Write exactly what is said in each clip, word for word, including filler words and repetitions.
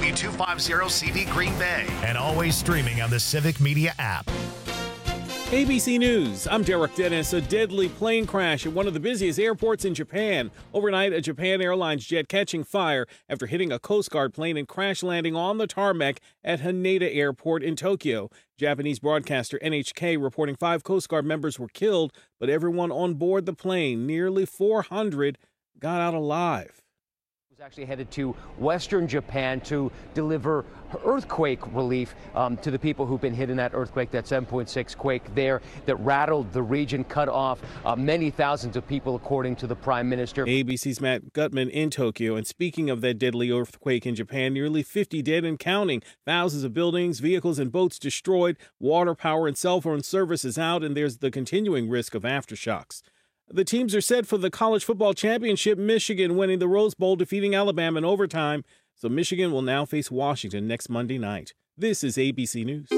W two fifty C V Green Bay. And always streaming on the Civic Media app. A B C News, I'm Derek Dennis. A deadly plane crash at one of the busiest airports in Japan. Overnight, a Japan Airlines jet catching fire after hitting a Coast Guard plane and crash landing on the tarmac at Haneda Airport in Tokyo. Japanese broadcaster N H K reporting five Coast Guard members were killed, but everyone on board the plane, nearly four hundred, got out alive. Was actually headed to western Japan to deliver earthquake relief um, to the people who've been hit in that earthquake, that seven point six quake there that rattled the region, cut off uh, many thousands of people, according to the Prime Minister. A B C's Matt Gutman in Tokyo. And speaking of that deadly earthquake in Japan, nearly fifty dead and counting. Thousands of buildings, vehicles, and boats destroyed. Water, power, and cell phone services out, and there's the continuing risk of aftershocks. The teams are set for the college football championship, Michigan winning the Rose Bowl, defeating Alabama in overtime. So Michigan will now face Washington next Monday night. This is A B C News.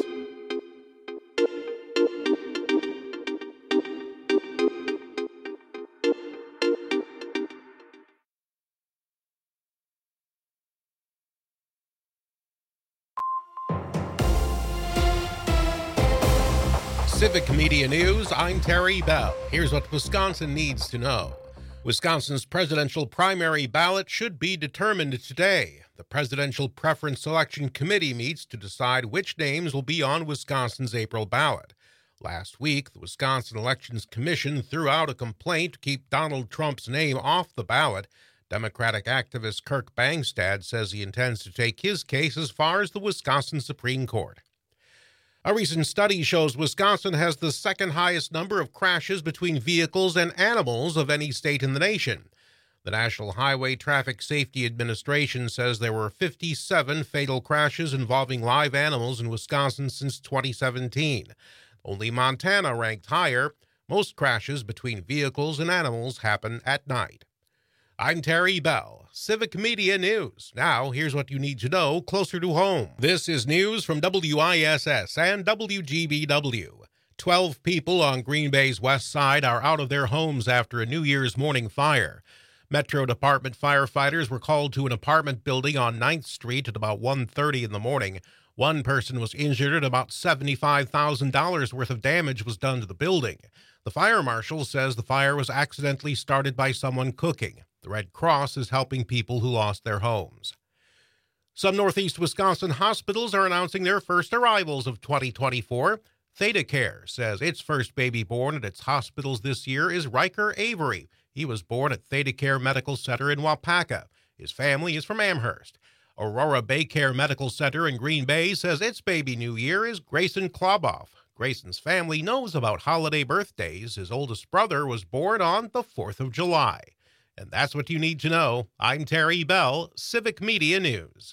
Civic Media News, I'm Terry Bell. Here's what Wisconsin needs to know. Wisconsin's presidential primary ballot should be determined today. The Presidential Preference Selection Committee meets to decide which names will be on Wisconsin's April ballot. Last week, the Wisconsin Elections Commission threw out a complaint to keep Donald Trump's name off the ballot. Democratic activist Kirk Bangstad says he intends to take his case as far as the Wisconsin Supreme Court. A recent study shows Wisconsin has the second highest number of crashes between vehicles and animals of any state in the nation. The National Highway Traffic Safety Administration says there were fifty-seven fatal crashes involving live animals in Wisconsin since twenty seventeen. Only Montana ranked higher. Most crashes between vehicles and animals happen at night. I'm Terry Bell, Civic Media News. Now, here's what you need to know closer to home. This is news from W I S S and W G B W. Twelve people on Green Bay's west side are out of their homes after a New Year's morning fire. Metro Department firefighters were called to an apartment building on ninth Street at about one thirty in the morning. One person was injured and about seventy-five thousand dollars worth of damage was done to the building. The fire marshal says the fire was accidentally started by someone cooking. The Red Cross is helping people who lost their homes. Some Northeast Wisconsin hospitals are announcing their first arrivals of twenty twenty-four. ThedaCare says its first baby born at its hospitals this year is Riker Avery. He was born at ThedaCare Medical Center in Wapaka. His family is from Amherst. Aurora Baycare Medical Center in Green Bay says its baby new year is Grayson Kloboff. Grayson's family knows about holiday birthdays. His oldest brother was born on the fourth of July. And that's what you need to know. I'm Terry Bell, Civic Media News.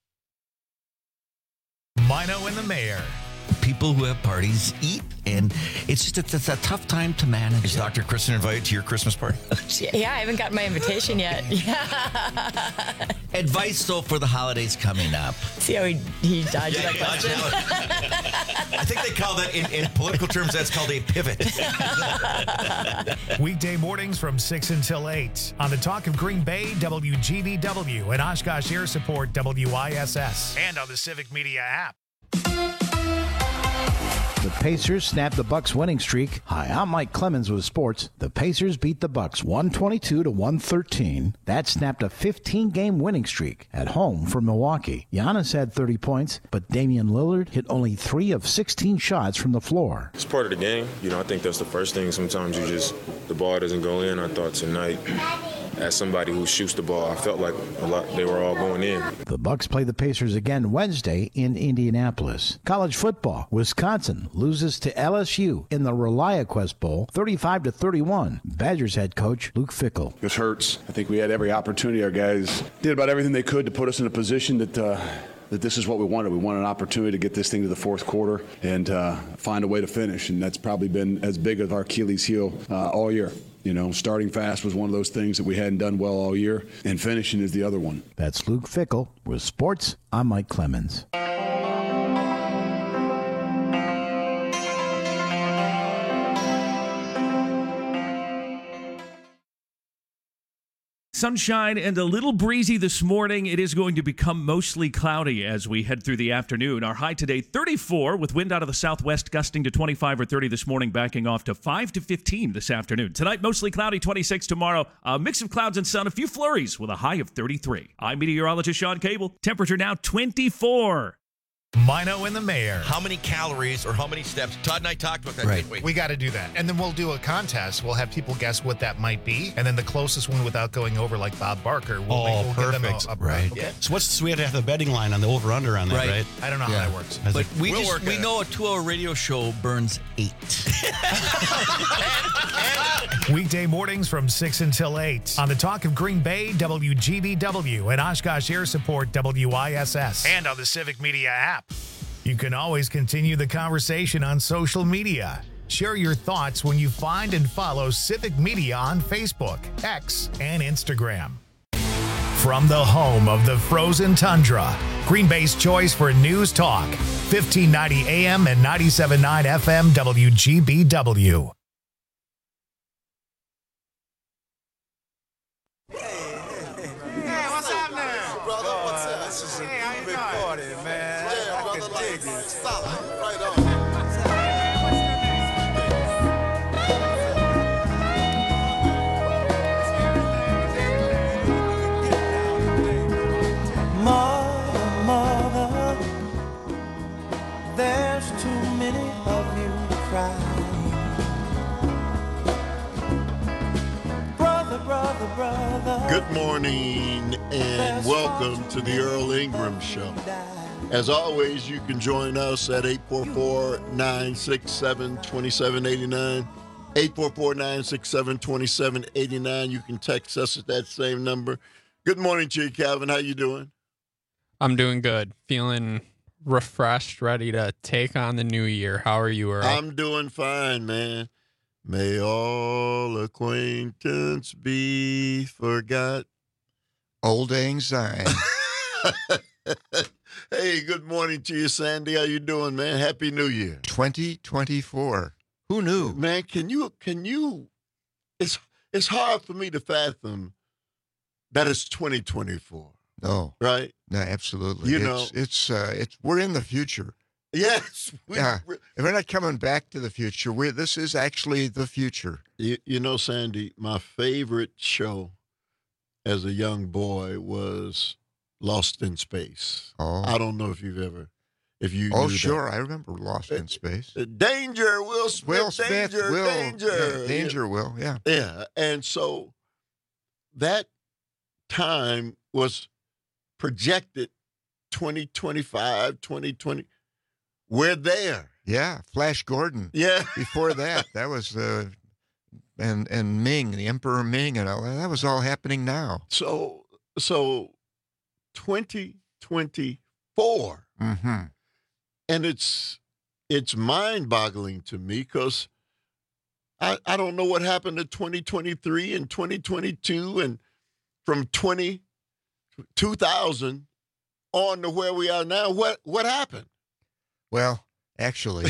Mino and the Mayor. People who have parties eat, and it's just it's, it's a tough time to manage. Is Doctor Kristen invited to your Christmas party? Yeah, I haven't gotten my invitation yet. Advice, though, for the holidays coming up. See how he, he dodged Yeah, that yeah, question? I think they call that, in, in political terms, that's called a pivot. Weekday mornings from six until eight on the Talk of Green Bay, W G B W, and Oshkosh Air Support, W I S S, and on the Civic Media app. The Pacers snap the Bucks winning streak. Hi, I'm Mike Clemens with sports. The Pacers beat the Bucks one twenty-two to one thirteen. That snapped a fifteen-game winning streak at home for Milwaukee. Giannis had thirty points, but Damian Lillard hit only three of sixteen shots from the floor. It's part of the game. You know, I think that's the first thing. Sometimes you just, the ball doesn't go in. I thought tonight, as somebody who shoots the ball, I felt like a lot they were all going in. The Bucks play the Pacers again Wednesday in Indianapolis. College football, Wisconsin loses to L S U in the ReliaQuest Bowl, thirty-five to thirty-one. Badgers head coach Luke Fickell. This hurts. I think we had every opportunity. Our guys did about everything they could to put us in a position that uh, that this is what we wanted. We wanted an opportunity to get this thing to the fourth quarter and uh, find a way to finish, and that's probably been as big of our Achilles heel uh, all year. You know, starting fast was one of those things that we hadn't done well all year, and finishing is the other one. That's Luke Fickell. With sports, I'm Mike Clemens. Sunshine and a little breezy this morning. It is going to become mostly cloudy as we head through the afternoon. Our high today, thirty-four, with wind out of the southwest gusting to twenty-five or thirty this morning, backing off to five to fifteen this afternoon. Tonight, mostly cloudy, twenty-six tomorrow. A mix of clouds and sun, a few flurries with a high of thirty-three. I'm meteorologist Sean Cable. Temperature now twenty-four. Mino and the Mayor. How many calories or how many steps? Todd and I talked about that, Right. didn't we? We got to do that. And then we'll do a contest. We'll have people guess what that might be. And then the closest one without going over, like Bob Barker, we'll, Oh, make, we'll give them perfect. a, a Right. Okay. So what's so we have to have the betting line on the over-under on that, Right. right? I don't know how that works. Has But it- we We'll just work we on it. know a two-hour radio show burns eight. Weekday mornings from six until eight on the Talk of Green Bay, W G B W, and Oshkosh Air Support, W I S S, and on the Civic Media app. You can always continue the conversation on social media. Share your thoughts when you find and follow Civic Media on Facebook, X, and Instagram. From the home of the frozen tundra, Green Bay's choice for news talk, fifteen ninety A M and ninety-seven point nine F M W G B W. Hey, what's happening? Brother, what's up? This is a hey, how you doing? Party, man. Yeah, brother, I can dig it. Solid. Right on. Mother, mother, there's too many of you crying. Brother, brother, brother. Good morning and welcome to the Earl Ingram Show. As always, you can join us at eight four four, nine six seven, two seven eight nine. eight four four, nine six seven, two seven eight nine. You can text us at that same number. Good morning to you, Calvin. How you doing? I'm doing good. Feeling refreshed, ready to take on the new year. How are you, Earl? I'm doing fine, man. May all acquaintance be forgot. Old Lang Syne. Hey, good morning to you, Sandy. How you doing, man? Happy New Year. twenty twenty-four. Who knew? Man, can you, can you, it's, it's hard for me to fathom that it's twenty twenty-four. No. Right? No, absolutely. You it's, know. it's, uh, it's, we're in the future. Yes. We, yeah. We're not coming back to the future. We're, this is actually the future. You, you know, Sandy, my favorite show as a young boy was Lost in Space. Oh. I don't know if you've ever, if you Oh, knew sure. that. I remember Lost in Space. Uh, Danger, Will Smith, Will Smith, danger, Will. danger. Yeah, danger, Will, yeah. Yeah, and so that time was projected twenty twenty-five, twenty twenty. We're there. Yeah, Flash Gordon. Yeah. Before that, that was uh, and and Ming, the Emperor Ming, and all that. That was all happening now. So so twenty twenty-four, Mm-hmm. and it's it's mind-boggling to me because I I don't know what happened to twenty twenty-three and twenty twenty-two and from twenty two thousand on to where we are now. What what happened? Well, actually,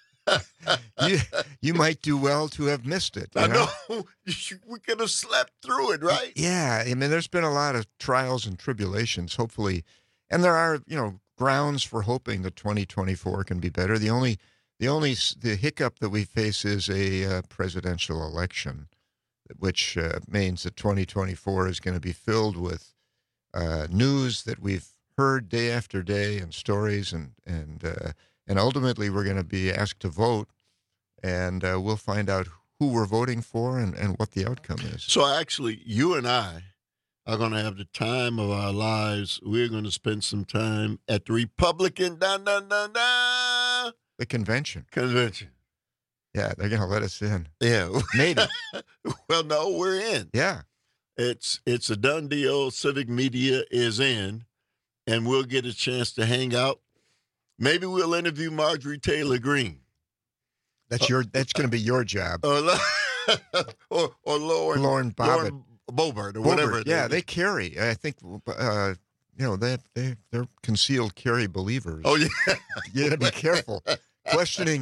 you you might do well to have missed it. You I know? know we could have slept through it, right? Yeah, I mean, there's been a lot of trials and tribulations, hopefully, and there are, you know, grounds for hoping that twenty twenty-four can be better. The only, the only, s- the hiccup that we face is a uh, presidential election, which uh, means that twenty twenty-four is going to be filled with uh, news that we've heard day after day and stories, and and uh, and ultimately we're going to be asked to vote, and uh, we'll find out who we're voting for and, and what the outcome is. So actually, you and I are going to have the time of our lives. We're going to spend some time at the Republican da, da, da, da, The convention. convention. Yeah, they're going to let us in. Yeah. Maybe. Well, no, we're in. Yeah. It's it's a done deal. Civic Media is in, and we'll get a chance to hang out. Maybe we'll interview Marjorie Taylor Greene. That's your. That's going to be your job. Or, or, or Lauren, Lauren Bobbitt. Lauren Boebert, or Boebert, whatever. it yeah, is. they carry. I think, uh, you know, they they they're concealed carry believers. Oh yeah, You got to be careful. questioning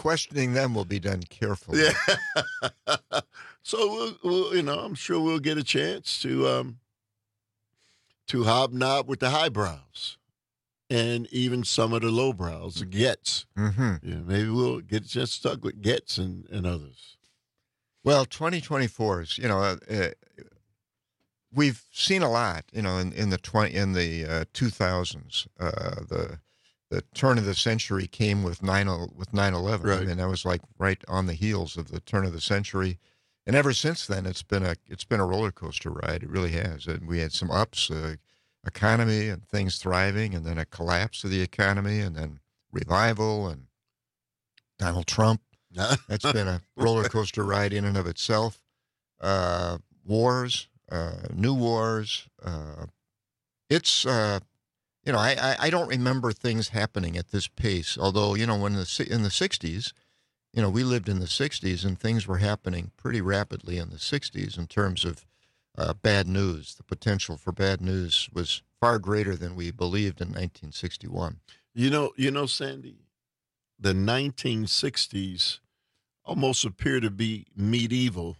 questioning them will be done carefully. Yeah. So we'll, we'll, you know, I'm sure we'll get a chance to um, to hobnob with the highbrows and even some of the lowbrows, the Gets. Mm-hmm. Yeah, maybe we'll get a chance to talk with Gets and, and others. Well, twenty twenty-four is, you know, uh, uh, we've seen a lot, you know, in, in the twenty in the uh, two thousands. Uh, the the turn of the century came with nine with nine eleven. Right. I mean, that was like right on the heels of the turn of the century, and ever since then, it's been a it's been a roller coaster ride. It really has. And we had some ups, uh, economy and things thriving, and then a collapse of the economy, and then revival, and Donald Trump. That's been a roller coaster ride in and of itself. Uh, wars, uh, new wars. Uh, it's, uh, you know, I, I, I don't remember things happening at this pace. Although, you know, when the in the sixties, you know, we lived in the sixties and things were happening pretty rapidly in the sixties in terms of uh, bad news. The potential for bad news was far greater than we believed in nineteen sixty-one. You know, you know, Sandy, the nineteen sixties almost appear to be medieval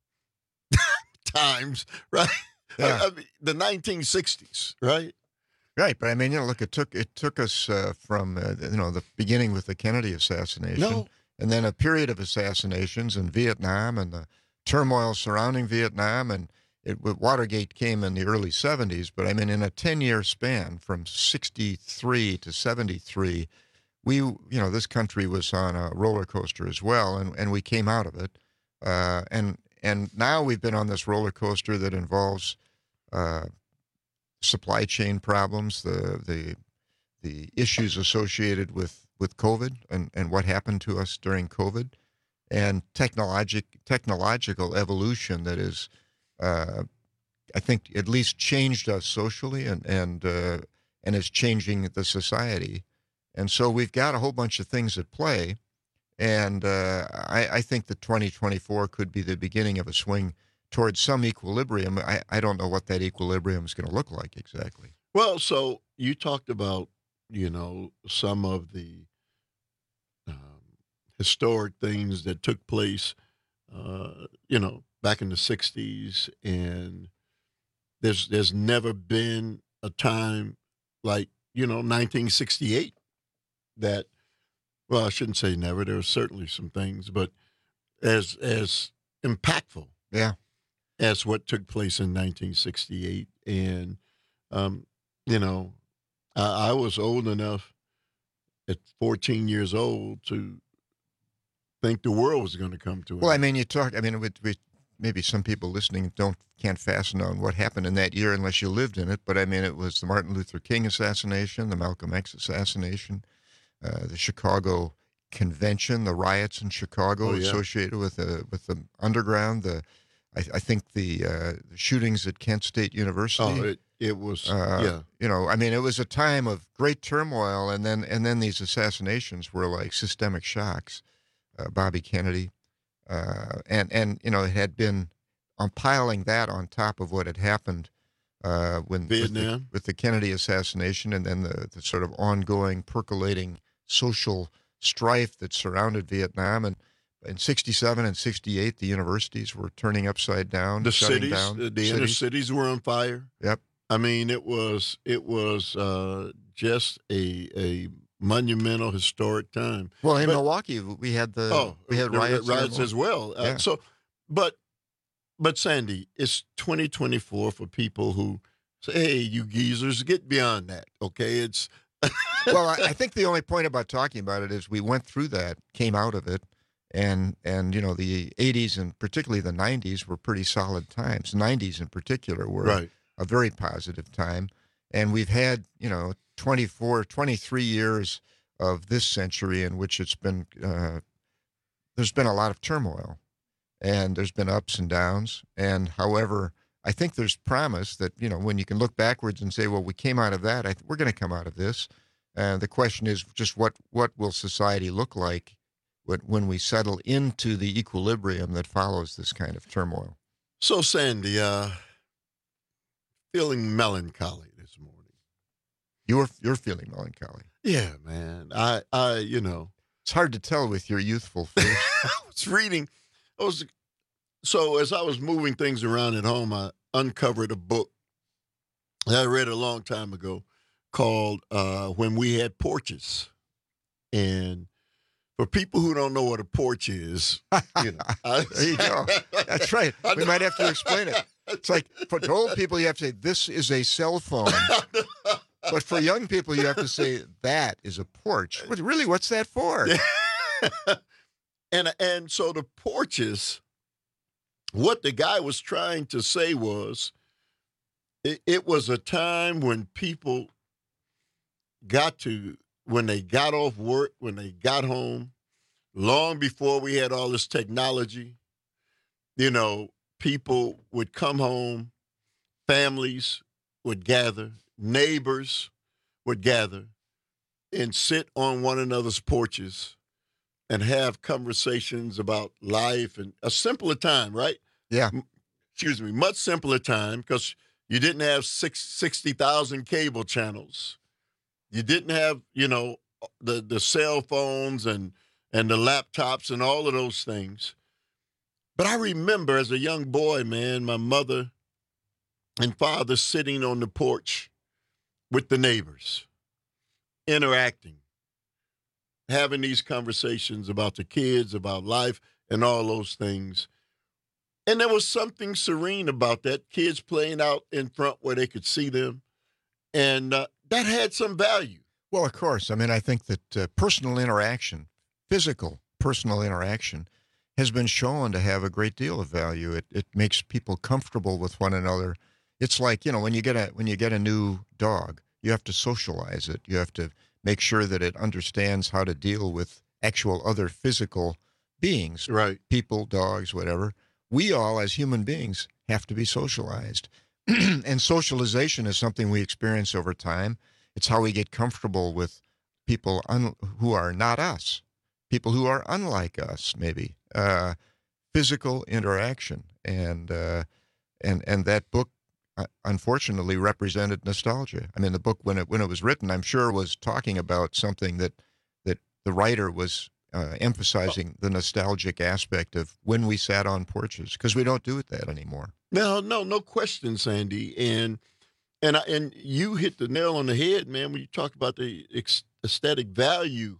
times, right? Yeah. I mean, the nineteen sixties, right? Right, but I mean, you know, look, it took it took us uh, from uh, you know the beginning with the Kennedy assassination, No. and then a period of assassinations in Vietnam and the turmoil surrounding Vietnam, and it, Watergate came in the early seventies. But I mean, in a ten-year span from sixty-three to seventy-three, we you know this country was on a roller coaster as well, and, and we came out of it, uh, and and now we've been on this roller coaster that involves. Uh, supply chain problems, the the the issues associated with, with COVID and, and what happened to us during COVID, and technologic technological evolution that is, uh, I think, at least changed us socially and and uh, and is changing the society, and so we've got a whole bunch of things at play, and uh, I, I think that twenty twenty-four could be the beginning of a swing towards some equilibrium. I, I don't know what that equilibrium is going to look like exactly. Well, so you talked about, you know, some of the um, historic things that took place, uh, you know, back in the sixties, and there's there's never been a time like, you know, nineteen sixty-eight that, well, I shouldn't say never. There are certainly some things, but as as impactful. Yeah. As what took place in nineteen sixty-eight. And, um, you know, I, I was old enough at fourteen years old to think the world was going to come to an Well, I end. mean, you talk, I mean, we, we, maybe some people listening don't can't fasten on what happened in that year unless you lived in it. But I mean, it was the Martin Luther King assassination, the Malcolm X assassination, uh, the Chicago Convention, the riots in Chicago Oh, yeah. associated with the, with the underground, the I, I think the, uh, the shootings at Kent State University. Oh, it, it was, uh, yeah. You know, I mean, it was a time of great turmoil, and then and then these assassinations were like systemic shocks. Uh, Bobby Kennedy, uh, and and you know, it had been on piling that on top of what had happened uh, when with the, Vietnam. with the Kennedy assassination, and then the, the sort of ongoing percolating social strife that surrounded Vietnam. And in sixty-seven and sixty-eight, the universities were turning upside down. The shutting cities, down the, the inner cities. cities were on fire. Yep. I mean, it was it was uh, just a a monumental, historic time. Well, in But- Milwaukee, we had the oh, we had the riots, there. riots as well. Uh, Yeah. so, but but Sandy, it's twenty twenty-four for people who say, "Hey, you geezers, get beyond that." Okay, it's Well, I, I think the only point about talking about it is we went through that, came out of it, and and you know the eighties and particularly the nineties were pretty solid times. nineties in particular were Right. a very positive time, and we've had you know twenty-four, twenty-three years of this century in which it's been uh, there's been a lot of turmoil, and there's been ups and downs. And however, I think there's promise that you know when you can look backwards and say, well, we came out of that. I th- we're going to come out of this. Uh, the question is just what what will society look like when when we settle into the equilibrium that follows this kind of turmoil. so Sandy. Uh, feeling melancholy this morning. You're you're feeling melancholy. Yeah, man. I I you know It's hard to tell with your youthful face. I was reading. I was so as I was moving things around at home, I uncovered a book that I read a long time ago called uh, "When We Had Porches." And for people who don't know what a porch is, you know, I, there you go. That's right. We might have to explain it. It's like for old people, you have to say this is a cell phone. But for young people, you have to say that is a porch. What, really, what's that for? and and so the porches, what the guy was trying to say was, it, it was a time when people got to, when they got off work, when they got home, long before we had all this technology, you know, people would come home, families would gather, neighbors would gather and sit on one another's porches and have conversations about life and a simpler time, right? Yeah. Excuse me, much simpler time because you didn't have six, sixty thousand cable channels. You didn't have, you know, the, the cell phones and, and the laptops and all of those things. But I remember as a young boy, man, my mother and father sitting on the porch with the neighbors, interacting, having these conversations about the kids, about life, and all those things. And there was something serene about that, kids playing out in front where they could see them. And uh, that had some value. Well, of course. I mean, I think that uh, personal interaction, physical personal interaction, has been shown to have a great deal of value. It it makes people comfortable with one another. It's like, you know, when you get a when you get a new dog, you have to socialize it. You have to make sure that it understands how to deal with actual other physical beings, right? People, dogs, whatever. We all, as human beings, have to be socialized. And socialization is something we experience over time. It's how we get comfortable with people un- who are not us, people who are unlike us, maybe. Uh, physical interaction. And, uh, and, and that book, uh, unfortunately, represented nostalgia. I mean, the book, when it, when it was written, I'm sure was talking about something that, that the writer was uh, emphasizing the nostalgic aspect of when we sat on porches, because we don't do it that anymore. No, no, no question, Sandy. And and I, and you hit the nail on the head, man, when you talk about the ex- aesthetic value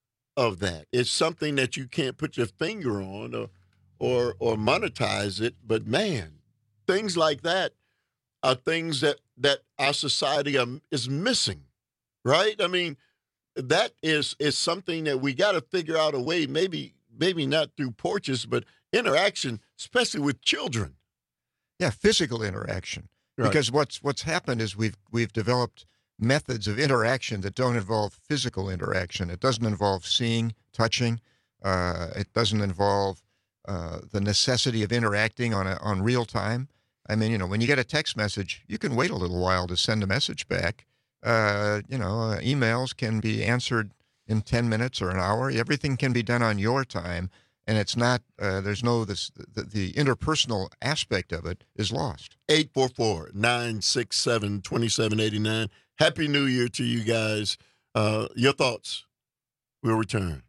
of that. It's something that you can't put your finger on or or or monetize it, but man, things like that are things that that our society are, is missing, right? I mean, that is is something that we got to figure out a way, maybe maybe not through porches, but interaction, especially with children. Yeah, physical interaction. Right. Because what's what's happened is we've we've developed methods of interaction that don't involve physical interaction. It doesn't involve seeing, touching. Uh, it doesn't involve uh, the necessity of interacting on a, on real time. I mean, you know, when you get a text message, you can wait a little while to send a message back. Uh, you know, uh, emails can be answered in ten minutes or an hour. Everything can be done on your time. And it's not, uh, there's no, this, the, the interpersonal aspect of it is lost. eight four four, nine six seven, two seven eight nine. Happy New Year to you guys. Uh, your thoughts. We'll return.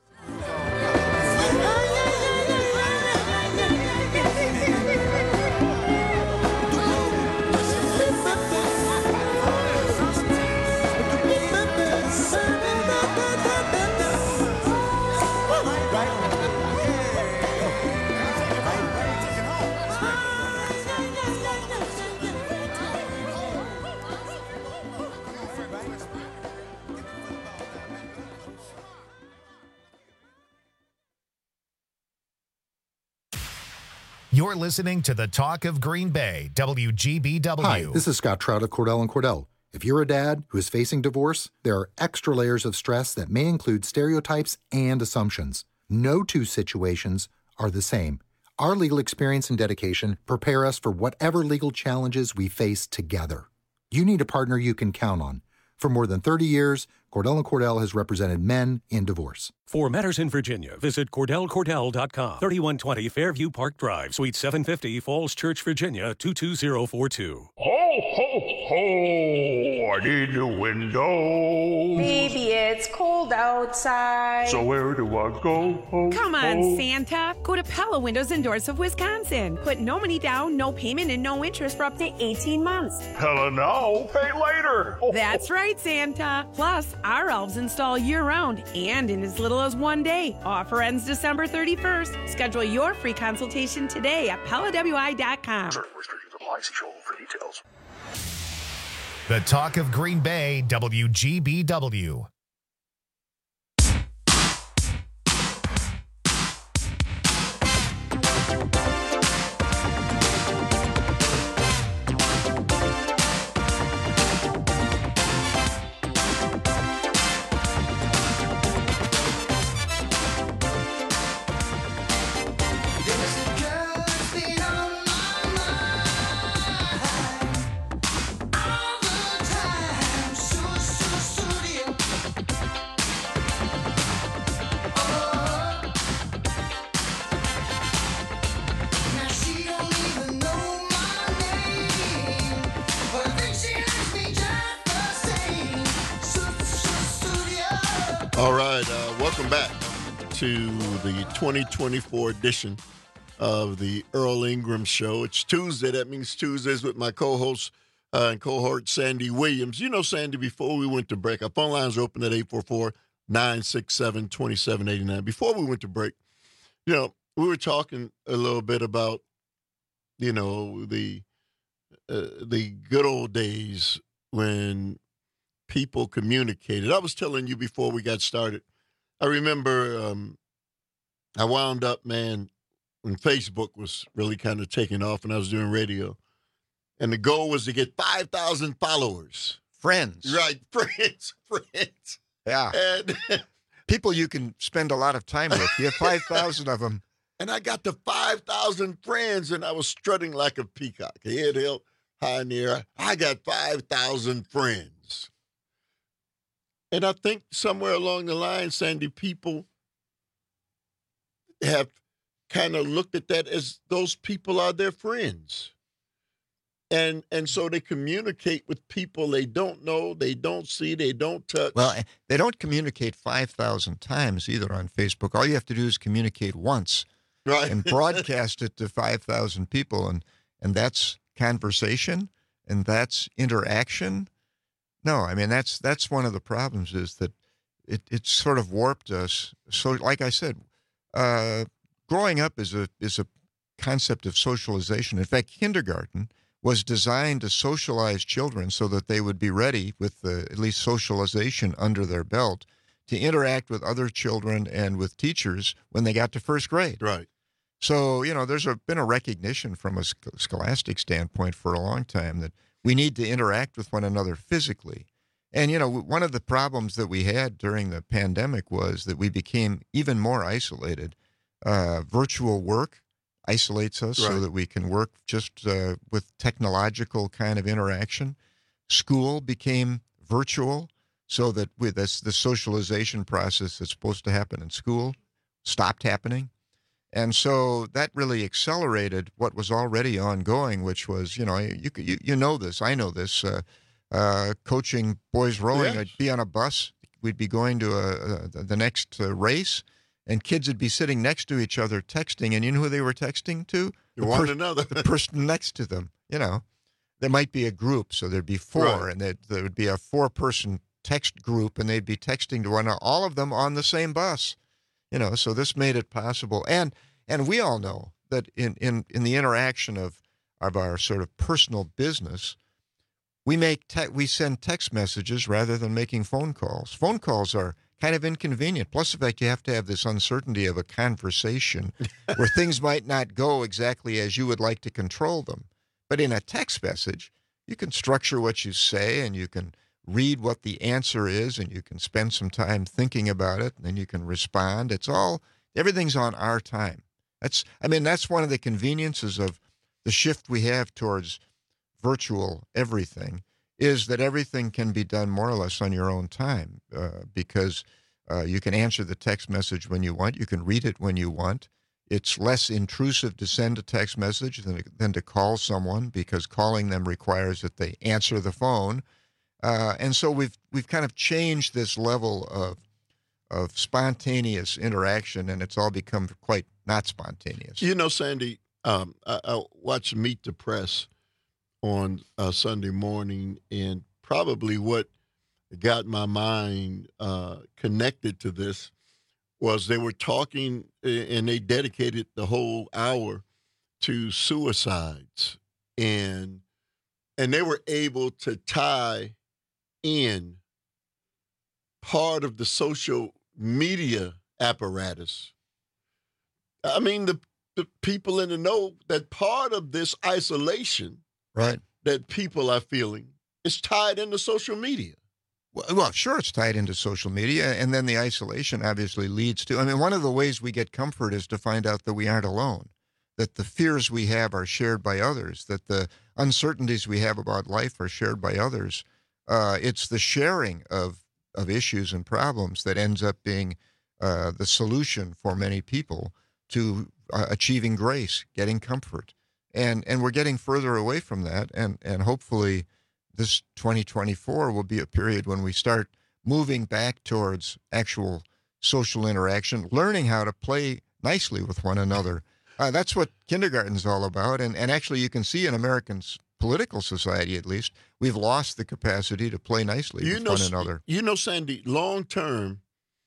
You're listening to the Talk of Green Bay, W G B W. Hi, this is Scott Trout of Cordell and Cordell. If you're a dad who is facing divorce, there are extra layers of stress that may include stereotypes and assumptions. No two situations are the same. Our legal experience and dedication prepare us for whatever legal challenges we face together. You need a partner you can count on. For more than thirty years, Cordell and Cordell has represented men in divorce. For matters in Virginia, visit Cordell Cordell dot com. thirty-one twenty Fairview Park Drive, Suite seven fifty, Falls Church, Virginia, two two zero four two. Ho, ho, ho! I need a window. B B S It's cold outside. So where do I go? Oh, Come on, oh. Santa. Go to Pella Windows and Doors of Wisconsin. Put no money down, no payment, and no interest for up to eighteen months. Pella now, pay later. Oh. That's right, Santa. Plus, our elves install year-round and in as little as one day. Offer ends December thirty-first. Schedule your free consultation today at Pella W I dot com. Certain restrictions apply. See show for details. The Talk of Green Bay, W G B W. All right, uh, welcome back to the twenty twenty-four edition of the Earl Ingram Show. It's Tuesday. That means Tuesdays with my co-host uh, and cohort, Sandy Williams. You know, Sandy, before we went to break, our phone lines are open at eight four four, nine six seven, two seven eight nine. Before we went to break, you know, we were talking a little bit about, you know, the uh, the good old days when people communicated. I was telling you before we got started, I remember um, I wound up, man, when Facebook was really kind of taking off and I was doing radio. And the goal was to get five thousand followers. Friends. Right, friends, friends. Yeah. And people you can spend a lot of time with. You have five thousand of them. And I got to five thousand friends, and I was strutting like a peacock. Head held high in the air. I got five thousand friends. And I think somewhere along the line, Sandy, people have kind of looked at that as those people are their friends. And and so they communicate with people they don't know, they don't see, they don't touch. Well, they don't communicate five thousand times either on Facebook. All you have to do is communicate once. Right. And broadcast it to five thousand people. And, and that's conversation, and that's interaction. No, I mean, that's that's one of the problems is that it, it's sort of warped us. So, like I said, uh, growing up is a is a concept of socialization. In fact, kindergarten was designed to socialize children so that they would be ready with the, at least socialization under their belt to interact with other children and with teachers when they got to first grade. Right. So, you know, there's a, been a recognition from a scholastic standpoint for a long time that we need to interact with one another physically. And, you know, one of the problems that we had during the pandemic was that we became even more isolated. Uh, virtual work isolates us Right. so that we can work just uh, with technological kind of interaction. School became virtual so that with this, the socialization process that's supposed to happen in school stopped happening. And so that really accelerated what was already ongoing, which was, you know, you you, you know this, I know this, uh, uh, coaching boys rowing. Yes. I'd be on a bus. We'd be going to a, a, the next uh, race, and kids would be sitting next to each other texting. And you know who they were texting to? The One per- another. the person next to them. You know, there might be a group, so there'd be four, Right. and there, there would be a four-person text group, and they'd be texting to one, all of them on the same bus. You know, so this made it possible. And and we all know that in, in, in the interaction of, of our sort of personal business, we make te- we send text messages rather than making phone calls. Phone calls are kind of inconvenient. Plus the fact you have to have this uncertainty of a conversation where things might not go exactly as you would like to control them. But in a text message, you can structure what you say, and you can read what the answer is, and you can spend some time thinking about it, and then you can respond. It's all, everything's on our time. That's, I mean, that's one of the conveniences of the shift we have towards virtual everything, is that everything can be done more or less on your own time, uh, because uh, you can answer the text message when you want. You can read it when you want. It's less intrusive to send a text message than, than to call someone, because calling them requires that they answer the phone. Uh, and so we've we've kind of changed this level of of spontaneous interaction, and it's all become quite not spontaneous. You know, Sandy, um, I, I watched Meet the Press on uh, Sunday morning, and probably what got my mind uh, connected to this was they were talking, and they dedicated the whole hour to suicides, and and they were able to tie in part of the social media apparatus. I mean, the, the people in the know that part of this isolation right. that people are feeling is tied into social media. Well, well, sure, it's tied into social media, and then the isolation obviously leads to, I mean, one of the ways we get comfort is to find out that we aren't alone, that the fears we have are shared by others, that the uncertainties we have about life are shared by others. Uh, it's the sharing of, of issues and problems that ends up being uh, the solution for many people to uh, achieving grace, getting comfort. And and we're getting further away from that, and, and hopefully this twenty twenty-four will be a period when we start moving back towards actual social interaction, learning how to play nicely with one another. Uh, that's what kindergarten's all about, and, and actually you can see in Americans' political society, at least, we've lost the capacity to play nicely you with know, one another. You know, Sandy, long term,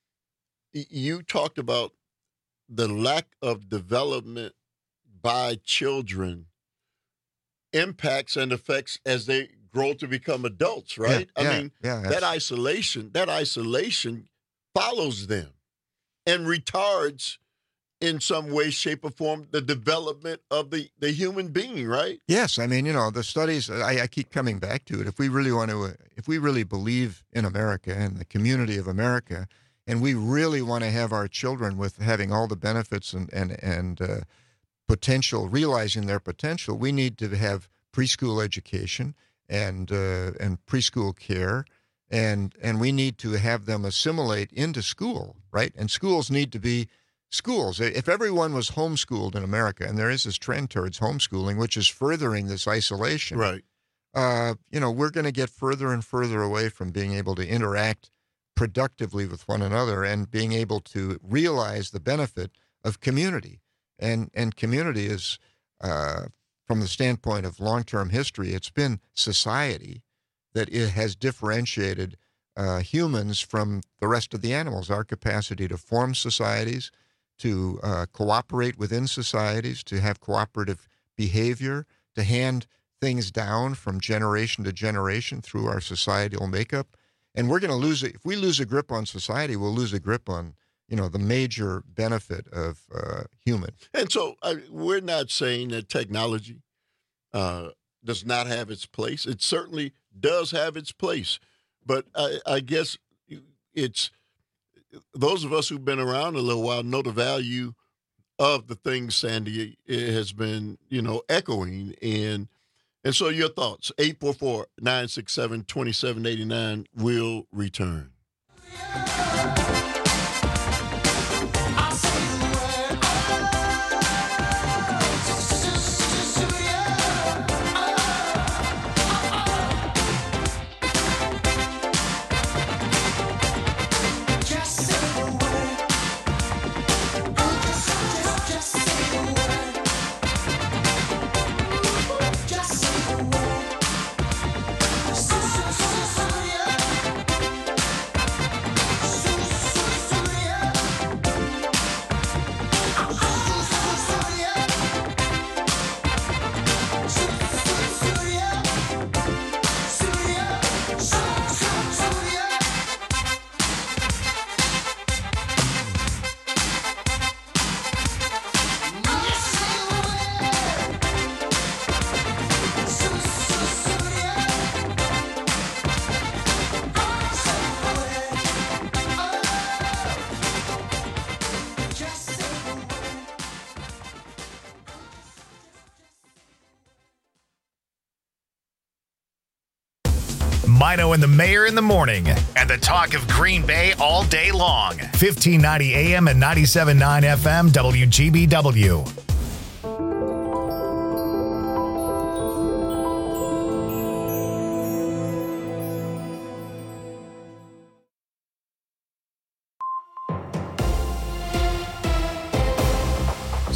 you talked about the lack of development by children impacts and affects as they grow to become adults, right? Yeah, I yeah, mean, yeah, that isolation, that isolation follows them and retards in some way, shape, or form the development of the, the human being, right? Yes, I mean, you know, the studies, I, I keep coming back to it. If we really want to, if we really believe in America and the community of America, and we really want to have our children with having all the benefits and, and, and uh, potential, realizing their potential, we need to have preschool education and uh, and preschool care, and and we need to have them assimilate into school, right? And schools need to be schools. If everyone was homeschooled in America, and there is this trend towards homeschooling, which is furthering this isolation, right? Uh, you know, we're going to get further and further away from being able to interact productively with one another and being able to realize the benefit of community. And and community is, uh, from the standpoint of long-term history, it's been society that it has differentiated uh, humans from the rest of the animals. Our capacity to form societies, to uh, cooperate within societies, to have cooperative behavior, to hand things down from generation to generation through our societal makeup. And we're going to lose it. If we lose a grip on society, we'll lose a grip on, you know, the major benefit of uh, human. And so uh, we're not saying that technology uh, does not have its place. It certainly does have its place. But I, I guess it's those of us who've been around a little while know the value of the things Sandy has been, you know, echoing. And and so your thoughts, eight four four, nine six seven, two seven eight nine, will return. Mino and the Mayor in the morning, and the talk of Green Bay all day long. fifteen ninety A M and ninety-seven point nine F M W G B W.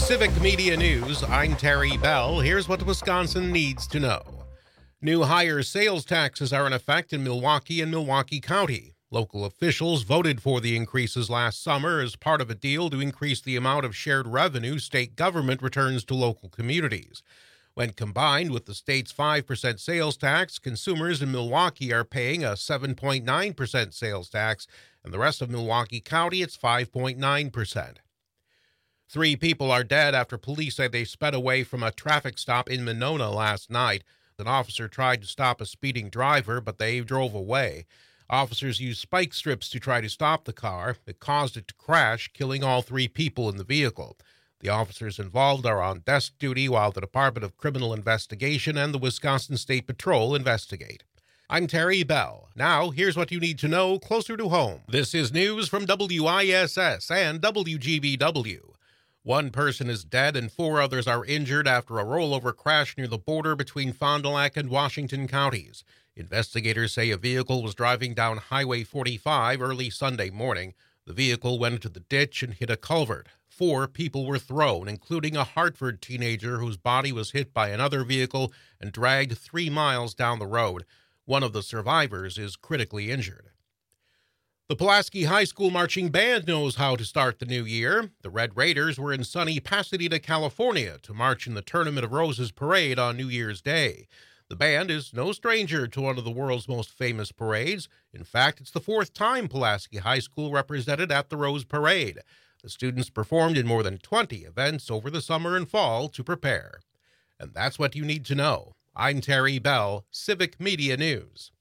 Civic Media News, I'm Terry Bell. Here's what Wisconsin needs to know. New higher sales taxes are in effect in Milwaukee and Milwaukee County. Local officials voted for the increases last summer as part of a deal to increase the amount of shared revenue state government returns to local communities. When combined with the state's five percent sales tax, consumers in Milwaukee are paying a seven point nine percent sales tax, and the rest of Milwaukee County, it's five point nine percent. Three people are dead after police say they sped away from a traffic stop in Monona last night. An officer tried to stop a speeding driver, but they drove away. Officers used spike strips to try to stop the car. It caused it to crash, killing all three people in the vehicle. The officers involved are on desk duty while the Department of Criminal Investigation and the Wisconsin State Patrol investigate. I'm Terry Bell. Now, here's what you need to know closer to home. This is news from W I S S and W G B W. One person is dead and four others are injured after a rollover crash near the border between Fond du Lac and Washington counties. Investigators say a vehicle was driving down Highway forty-five early Sunday morning. The vehicle went into the ditch and hit a culvert. Four people were thrown, including a Hartford teenager whose body was hit by another vehicle and dragged three miles down the road. One of the survivors is critically injured. The Pulaski High School Marching Band knows how to start the new year. The Red Raiders were in sunny Pasadena, California, to march in the Tournament of Roses parade on New Year's Day. The band is no stranger to one of the world's most famous parades. In fact, it's the fourth time Pulaski High School represented at the Rose Parade. The students performed in more than twenty events over the summer and fall to prepare. And that's what you need to know. I'm Terry Bell, Civic Media News.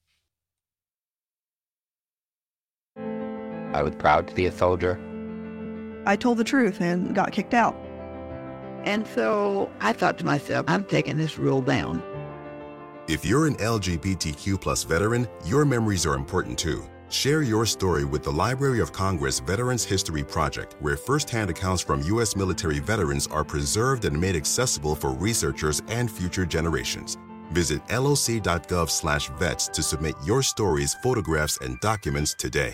I was proud to be a soldier. I told the truth and got kicked out. And so I thought to myself, I'm taking this rule down. If you're an L G B T Q plus veteran, your memories are important too. Share your story with the Library of Congress Veterans History Project, where firsthand accounts from U S military veterans are preserved and made accessible for researchers and future generations. Visit loc.gov slash vets to submit your stories, photographs, and documents today.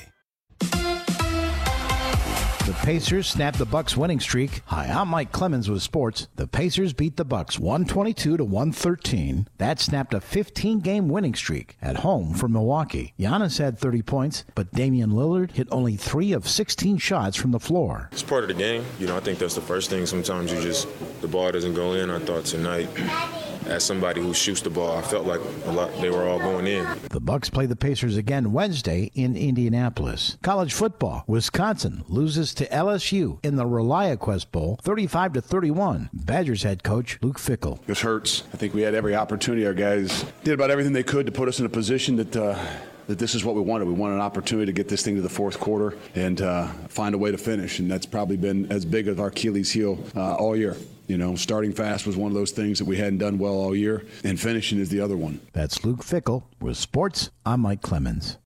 The Pacers snap the Bucks winning streak. Hi, I'm Mike Clemens with sports. The Pacers beat the Bucks one twenty-two to one thirteen. That snapped a fifteen-game winning streak at home for Milwaukee. Giannis had thirty points, but Damian Lillard hit only three of sixteen shots from the floor. It's part of the game. You know, I think that's the first thing. Sometimes you just, the ball doesn't go in. I thought tonight, as somebody who shoots the ball, I felt like a lot they were all going in. The Bucks play the Pacers again Wednesday in Indianapolis. College football, Wisconsin loses to L S U in the ReliaQuest Bowl, thirty-five to thirty-one. Badgers head coach Luke Fickell. This hurts. I think we had every opportunity. Our guys did about everything they could to put us in a position that uh, that this is what we wanted. We wanted an opportunity to get this thing to the fourth quarter and uh, find a way to finish, and that's probably been as big as our Achilles heel uh, all year. You know, starting fast was one of those things that we hadn't done well all year, and finishing is the other one. That's Luke Fickell with sports. I'm Mike Clemens.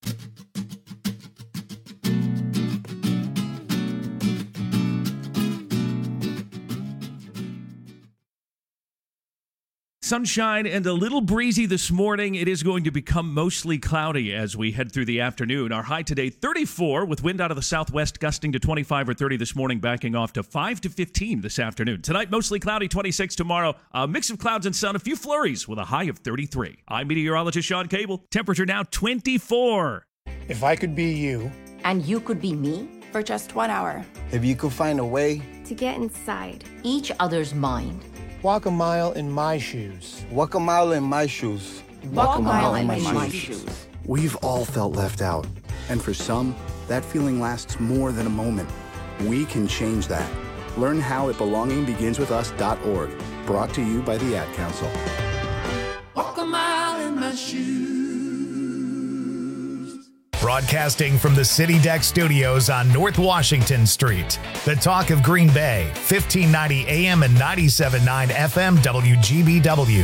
Sunshine and a little breezy this morning. It is going to become mostly cloudy as we head through the afternoon. Our high today, thirty-four, with wind out of the southwest gusting to twenty-five or thirty this morning, backing off to five to fifteen this afternoon. Tonight, mostly cloudy, twenty-six tomorrow. A mix of clouds and sun, a few flurries with a high of thirty-three. I'm meteorologist Sean Cable. Temperature now twenty-four. If I could be you. And you could be me for just one hour. If you could find a way to get inside each other's mind. Walk a mile in my shoes. Walk a mile in my shoes. Walk, Walk a mile, mile in, my, in my shoes. shoes. We've all felt left out. And for some, that feeling lasts more than a moment. We can change that. Learn how at belonging begins with us dot org. Brought to you by the Ad Council. Walk a mile in my shoes. Broadcasting from the City Deck Studios on North Washington Street. The Talk of Green Bay, fifteen ninety A M and ninety-seven point nine F M W G B W.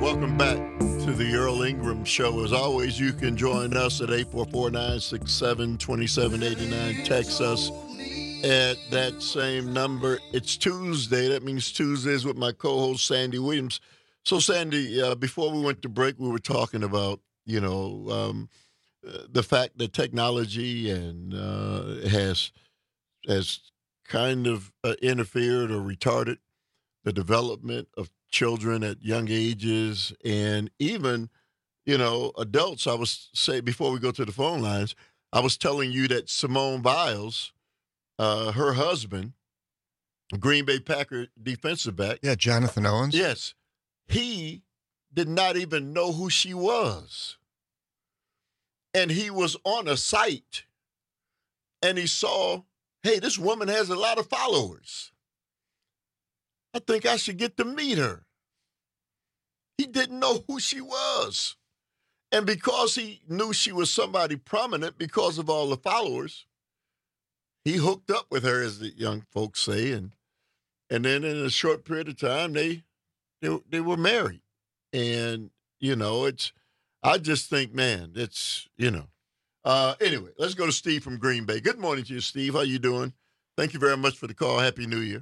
welcome back to the Earl Ingram Show. As always, you can join us at eight four four, nine six seven, two seven eight nine. Text us at that same number. It's Tuesday. That means Tuesdays with my co-host, Sandy Williams. So, Sandy, uh, before we went to break, we were talking about, you know, um, uh, the fact that technology and uh, has has kind of uh, interfered or retarded the development of children at young ages, and even, you know, adults. I was saying before we go to the phone lines, I was telling you that Simone Biles, uh, her husband, Green Bay Packer defensive back. Yeah, Jonathan Owens. Yes. He did not even know who she was. And he was on a site, and he saw, hey, this woman has a lot of followers. I think I should get to meet her. He didn't know who she was. And because he knew she was somebody prominent because of all the followers, he hooked up with her, as the young folks say. And and then in a short period of time, they they, they were married. And, you know, it's, I just think, man, it's, you know. Uh, anyway, let's go to Steve from Green Bay. Good morning to you, Steve. How you doing? Thank you very much for the call. Happy New Year.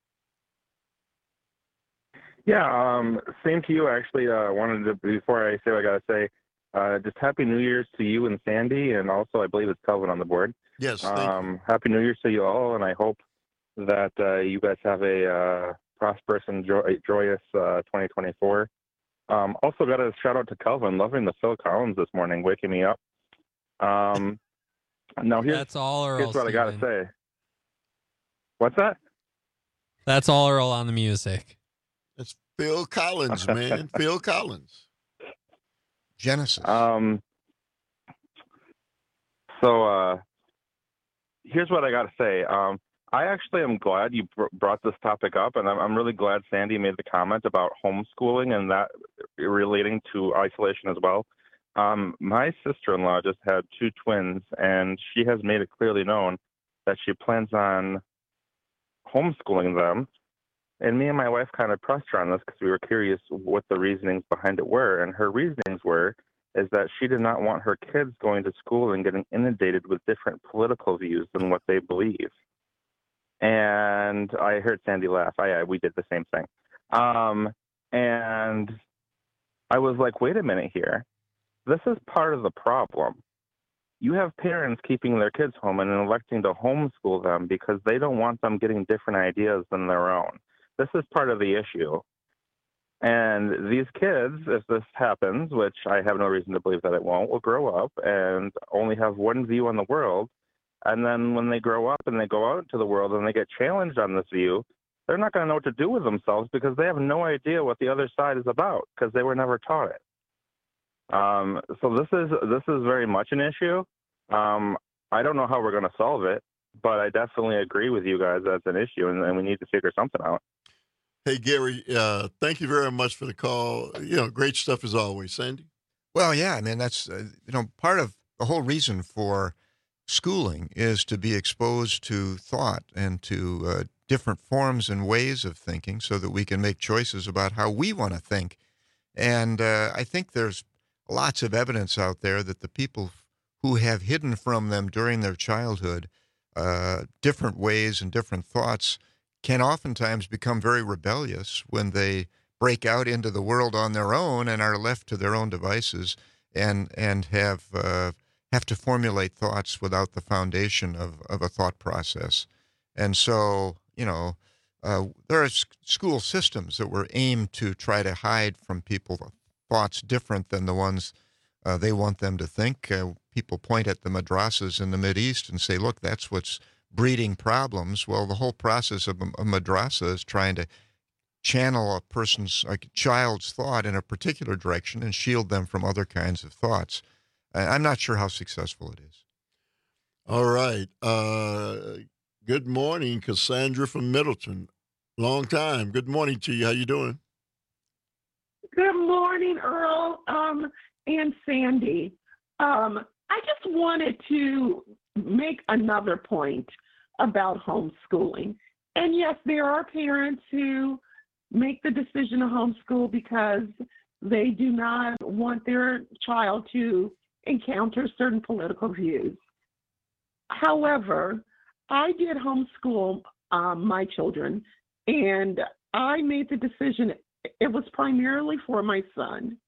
Yeah, um, same to you, actually. I uh, wanted to, before I say what I got to say, uh, just Happy New Year's to you and Sandy, and also I believe it's Kelvin on the board. Yes, thank um, you. Happy New Year's to you all, and I hope that uh, you guys have a uh, prosperous and joy- joyous uh, twenty twenty-four. Um, also got a shout-out to Kelvin, loving the Phil Collins this morning, waking me up. Um, now, here's, That's all Earl, here's what Steven. I got to say. What's that? That's all Earl on the music. It's Phil Collins, man. Phil Collins. Genesis. Um. So uh, here's what I got to say. Um, I actually am glad you br- brought this topic up, and I'm, I'm really glad Sandy made the comment about homeschooling and that relating to isolation as well. Um, my sister-in-law just had two twins, and she has made it clearly known that she plans on homeschooling them. And me and my wife kind of pressed her on this because we were curious what the reasonings behind it were. And her reasonings were is that she did not want her kids going to school and getting inundated with different political views than what they believe. And I heard Sandy laugh. I, I we did the same thing. Um, and I was like, wait a minute here. This is part of the problem. You have parents keeping their kids home and electing to homeschool them because they don't want them getting different ideas than their own. This is part of the issue. And these kids, if this happens, which I have no reason to believe that it won't, will grow up and only have one view on the world. And then when they grow up and they go out into the world and they get challenged on this view, they're not going to know what to do with themselves because they have no idea what the other side is about because they were never taught it. Um, so this is this is very much an issue. Um, I don't know how we're going to solve it, but I definitely agree with you guys that it's an issue and, and we need to figure something out. Hey, Gary, uh, thank you very much for the call. You know, great stuff as always. Sandy? Well, yeah, I mean, that's, uh, you know, part of the whole reason for schooling is to be exposed to thought and to uh, different forms and ways of thinking so that we can make choices about how we want to think. And uh, I think there's lots of evidence out there that the people who have hidden from them during their childhood uh, different ways and different thoughts can oftentimes become very rebellious when they break out into the world on their own and are left to their own devices and and have uh, have to formulate thoughts without the foundation of, of a thought process. And so, you know, uh, there are school systems that were aimed to try to hide from people thoughts different than the ones uh, they want them to think. Uh, people point at the madrasas in the Mideast and say, look, that's what's breeding problems. Well, the whole process of a, a madrasa is trying to channel a person's, a child's thought in a particular direction and shield them from other kinds of thoughts. I'm not sure how successful it is. All right. Uh, good morning, Cassandra from Middleton. Long time. Good morning to you. How you doing? Good morning, Earl um, and Sandy. Um, I just wanted to make another point about homeschooling. And yes, there are parents who make the decision to homeschool because They do not want their child to encounter certain political views. However, I did homeschool um, my children, and I made the decision. It was primarily for my son.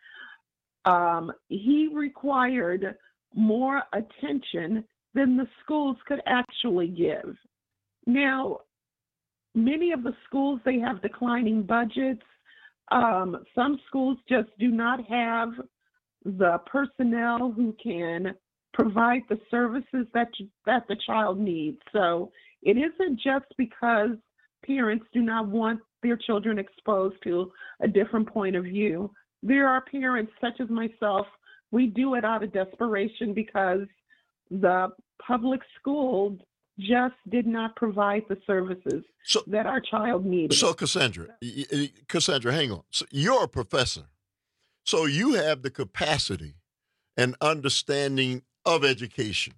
Um, he required more attention than the schools could actually give. Now, many of the schools, they have declining budgets. Um, some schools just do not have the personnel who can provide the services that that the child needs. So it isn't just because parents do not want their children exposed to a different point of view. There are parents such as myself, we do it out of desperation because the public school just did not provide the services so, that our child needed. So Cassandra, Cassandra, hang on. So you're a professor. So you have the capacity and understanding of education.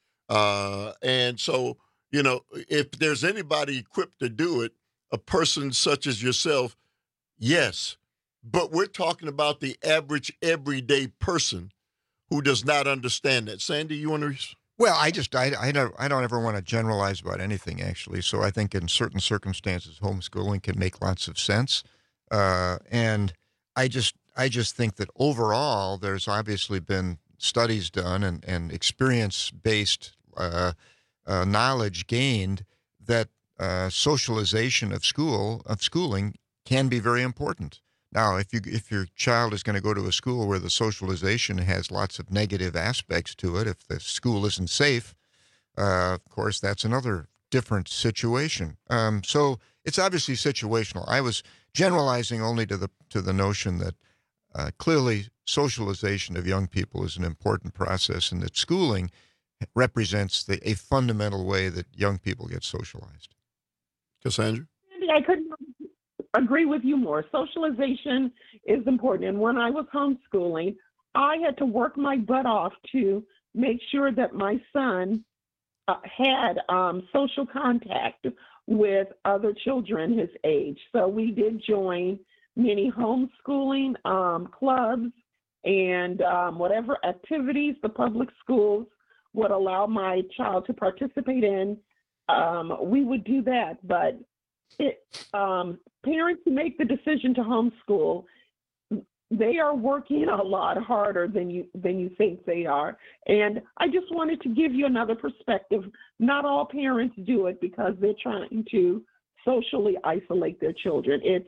Uh, and so, you know, if there's anybody equipped to do it, a person such as yourself, yes. But we're talking about the average everyday person who does not understand that. Sandy, you want to? Well, I just I, I don't I don't ever want to generalize about anything, actually. So I think in certain circumstances, homeschooling can make lots of sense, uh, and I just I just think that overall, there's obviously been studies done and and experience based uh, uh, knowledge gained that uh, socialization of school of schooling can be very important. Now, if you if your child is going to go to a school where the socialization has lots of negative aspects to it, if the school isn't safe, uh, of course, that's another different situation. Um, so it's obviously situational. I was generalizing only to the to the notion that uh, clearly socialization of young people is an important process, and that schooling represents the, a fundamental way that young people get socialized. Cassandra? I couldn't agree with you more. Socialization is important. And when I was homeschooling, I had to work my butt off to make sure that my son uh, had um, social contact with other children his age. So we did join many homeschooling um, clubs and um, whatever activities the public schools would allow my child to participate in, um, we would do that. But it, um, parents who make the decision to homeschool, they are working a lot harder than you than you think they are. And I just wanted to give you another perspective. Not all parents do it because they're trying to socially isolate their children. It's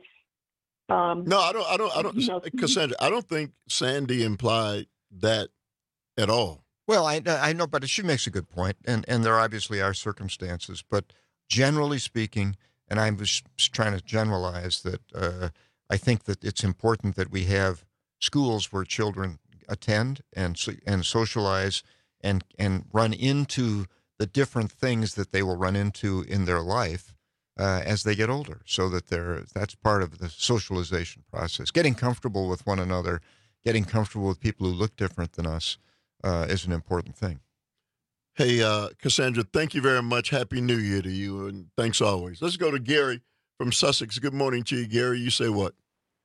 um, no, I don't. I don't. I don't. You know, Cassandra, I don't think Sandy implied that at all. Well, I I know, but she makes a good point, and and there obviously are circumstances, but generally speaking. And I was trying to generalize that uh, I think that it's important that we have schools where children attend and and socialize and and run into the different things that they will run into in their life uh, as they get older, so that they're that's part of the socialization process. Getting comfortable with one another, getting comfortable with people who look different than us uh, is an important thing. Hey, uh, Cassandra, thank you very much. Happy New Year to you, and thanks always. Let's go to Gary from Sussex. Good morning to you, Gary. You say what?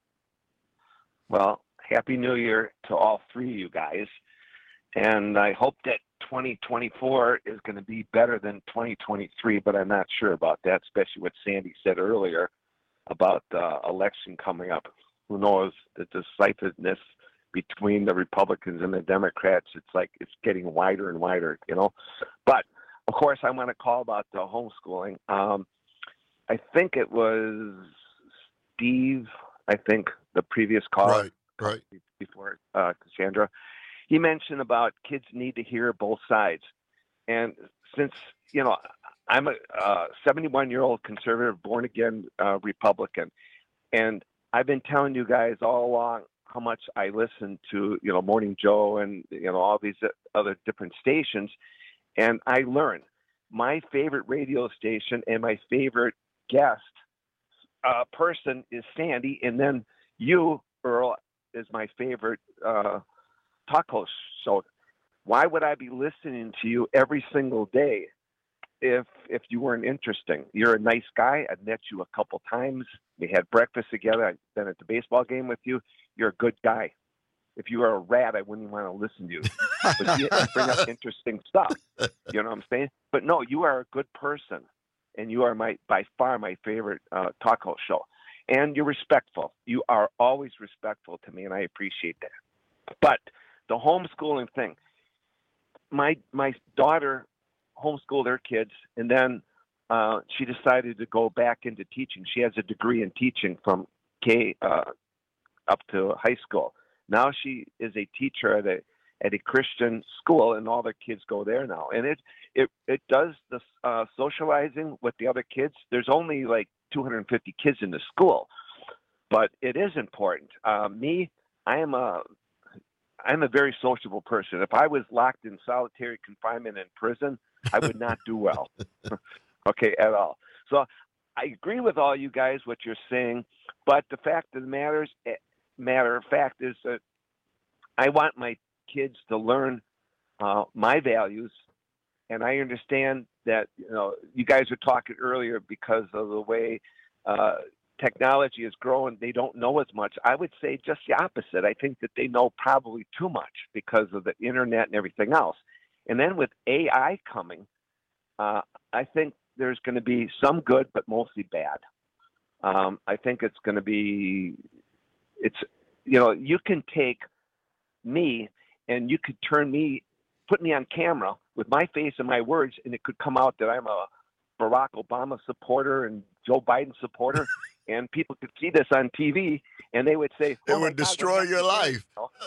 Well, Happy New Year to all three of you guys, and I hope that twenty twenty-four is going to be better than twenty twenty-three, but I'm not sure about that, especially what Sandy said earlier about the election coming up. Who knows, the decisiveness between the Republicans and the Democrats, it's like it's getting wider and wider, you know. But, of course, I want to call about the homeschooling. Um, I think it was Steve, I think, the previous caller. Right, right. Before uh, Cassandra. He mentioned about kids need to hear both sides. And since, you know, I'm a uh, seventy-one-year-old conservative, born-again uh, Republican, and I've been telling you guys all along how much I listen to, you know, Morning Joe and, you know, all these other different stations. And I learned my favorite radio station and my favorite guest uh, person is Sandy. And then you, Earl, is my favorite uh, talk host. So why would I be listening to you every single day if if you weren't interesting. You're a nice guy. I've met you a couple times. We had breakfast together. I've been at the baseball game with you. You're a good guy. If you were a rat, I wouldn't even want to listen to you. But you bring up interesting stuff. You know what I'm saying? But no, you are a good person, and you are my by far my favorite uh, talk show. And you're respectful. You are always respectful to me, and I appreciate that. But the homeschooling thing, my my daughter homeschooled her kids, and then uh, she decided to go back into teaching. She has a degree in teaching from K uh, up to high school. Now she is a teacher at a at a Christian school, and all their kids go there now. And it it it does the uh, socializing with the other kids. There's only like two hundred fifty kids in the school, but it is important. Uh, me, I am a I'm a very sociable person. If I was locked in solitary confinement in prison, I would not do well. Okay, at all. So I agree with all you guys what you're saying, but the fact of the matter is, matter of fact is that I want my kids to learn uh, my values, and I understand that, you know, you guys were talking earlier because of the way uh, technology is growing, they don't know as much. I would say just the opposite. I think that they know probably too much because of the internet and everything else. And then with A I coming, uh, I think there's going to be some good, but mostly bad. Um, I think it's going to be, it's, you know, you can take me and you could turn me, put me on camera with my face and my words, and it could come out that I'm a Barack Obama supporter and Joe Biden supporter, and people could see this on T V, and they would say, oh, it would destroy your life.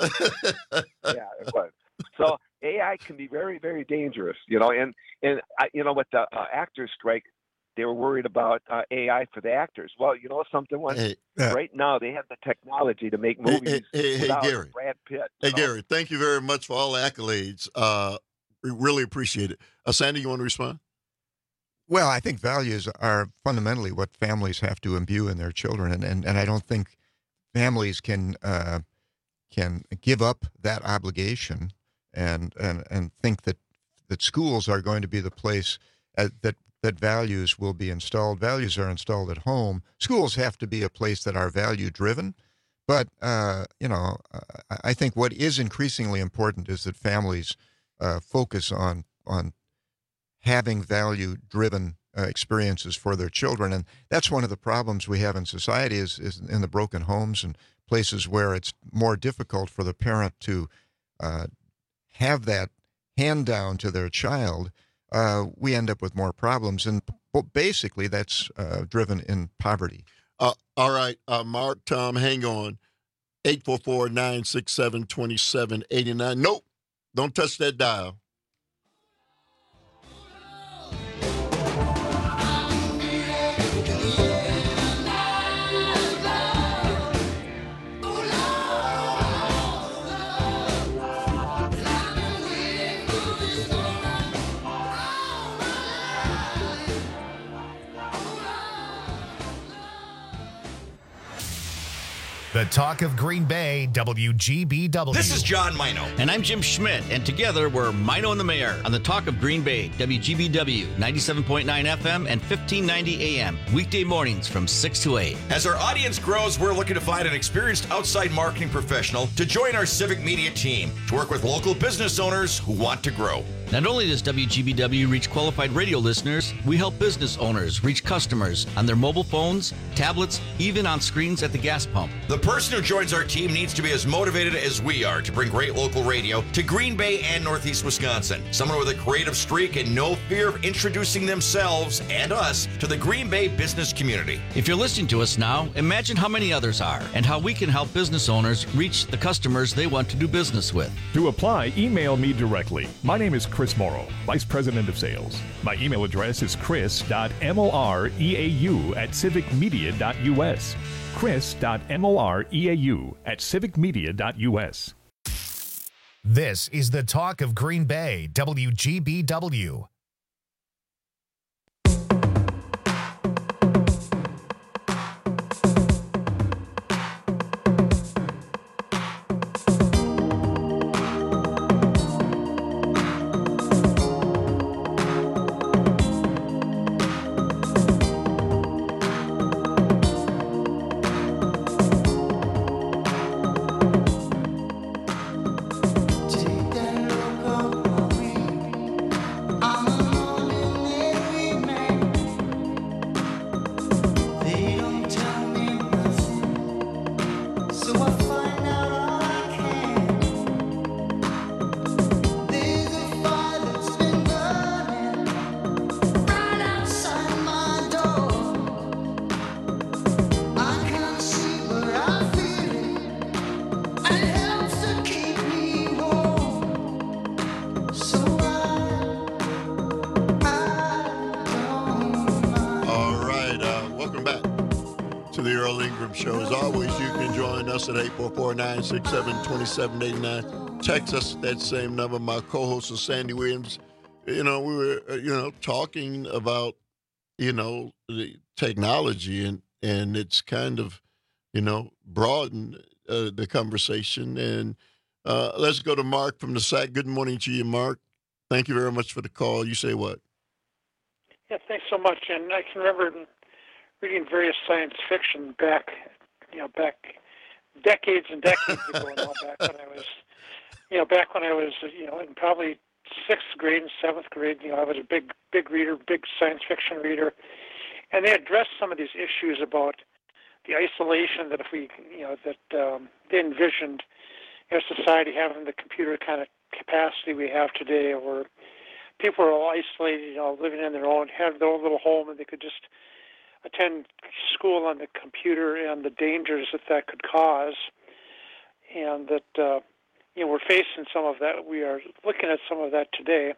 Yeah, it would. So A I can be very, very dangerous, you know, and, and I, you know, with the uh, actors strike, they were worried about uh, A I for the actors. Well, you know something? One, hey, uh, right now they have the technology to make movies hey, hey, without hey, Gary. Brad Pitt. Hey, know? Gary, thank you very much for all the accolades. Uh, we really appreciate it. Uh, Sandy, you want to respond? Well, I think values are fundamentally what families have to imbue in their children, and, and, and I don't think families can uh, can give up that obligation and and, and think that, that schools are going to be the place uh, that that values will be installed. Values are installed at home. Schools have to be a place that are value-driven. But, uh, you know, I think what is increasingly important is that families uh, focus on on having value-driven uh, experiences for their children. And that's one of the problems we have in society is, is in the broken homes and places where it's more difficult for the parent to uh, have that hand down to their child. Uh, we end up with more problems. And basically that's uh, driven in poverty. Uh, all right, uh, Mark, Tom, hang on. eight four four, nine six seven, two seven eight nine. Nope, don't touch that dial. The Talk of Green Bay, W G B W. This is John Mino. And I'm Jim Schmidt. And together we're Mino and the Mayor on the Talk of Green Bay, W G B W, ninety-seven point nine F M and fifteen ninety A M. Weekday mornings from six to eight. As our audience grows, we're looking to find an experienced outside marketing professional to join our civic media team to work with local business owners who want to grow. Not only does W G B W reach qualified radio listeners, we help business owners reach customers on their mobile phones, tablets, even on screens at the gas pump. The person who joins our team needs to be as motivated as we are to bring great local radio to Green Bay and Northeast Wisconsin. Someone with a creative streak and no fear of introducing themselves and us to the Green Bay business community. If you're listening to us now, imagine how many others are and how we can help business owners reach the customers they want to do business with. To apply, email me directly. My name is Chris Morrow, Vice President of Sales. My email address is chris dot moreau at civic media dot u s. chris dot moreau at civic media dot u s. This is the Talk of Green Bay, W G B W. at eight four four, nine six seven, two seven eight nine. Text us at that same number. My co-host is Sandy Williams. You know, we were, uh, you know, talking about, you know, the technology, and, and it's kind of, you know, broadened uh, the conversation. And uh, let's go to Mark from the S A C. Good morning to you, Mark. Thank you very much for the call. You say what? Yeah, thanks so much. And I can remember reading various science fiction back, you know, back decades and decades ago now, back when I was, you know, back when I was, you know, in probably sixth grade and seventh grade. You know, I was a big, big reader, big science fiction reader. And they addressed some of these issues about the isolation that if we, you know, that um, they envisioned our society having the computer kind of capacity we have today, where people are all isolated, you know, living in their own, have their own little home, and they could just attend school on the computer, and the dangers that that could cause, and that uh, you know, we're facing some of that. We are looking at some of that today,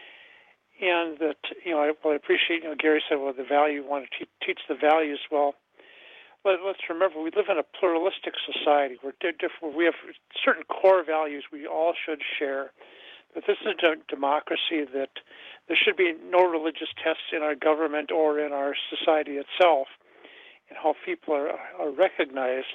and that, you know, I, well, I appreciate, you know, Gary said, well, the value, you want to te- teach the values. Well, let, let's remember, we live in a pluralistic society. We're different. We have certain core values we all should share. But this is a democracy, that there should be no religious tests in our government or in our society itself, and how people are, are recognized,